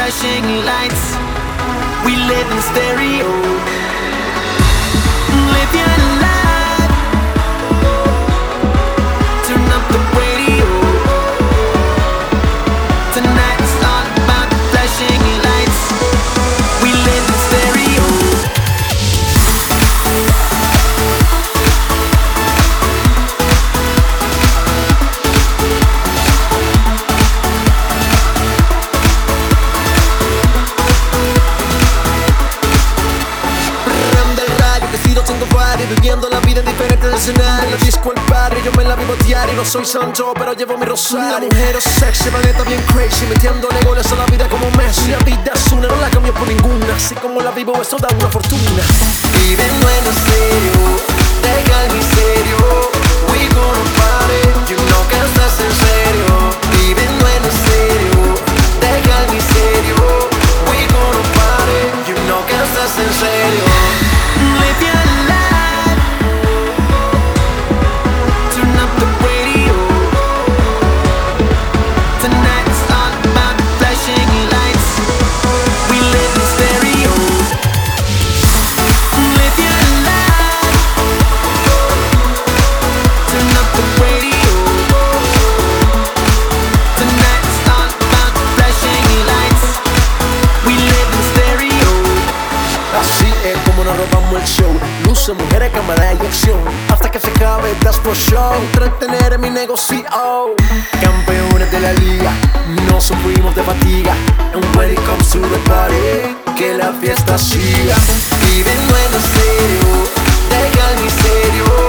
flashing lights. We live in stereo. Live your life. Turn up the radio. Tonight it's all about the flashing lights. We live in stereo. Viviendo la vida en diferentes escenarios. Disco el barrio, yo me la vivo diario. No soy santo, pero llevo mi rosario. La mujer es sexy, la neta bien crazy. Metiéndole goles a la vida como Messi. La vida es una, no la cambio por ninguna. Así como la vivo, eso da una fortuna. Viviendo en serio, deja el misterio. We gonna party, you know que estás en serio. Viviendo en serio, deja el misterio. We gonna party, you know que estás en serio. Live your life. Turn up the radio. Tonight it's all about the flashing lights. We live in stereo. Live your life. Turn up the radio. Tonight it's all about the flashing lights. We live in stereo. Así es como nos robamos el show. Luces, mujeres, cámara y acción. Hasta que se acabe That's for Show. Entretener en mi negocio. Campeones de la liga, no sufrimos de fatiga. And when it comes to the party, que la fiesta siga. Viviendo en serio, deja el misterio.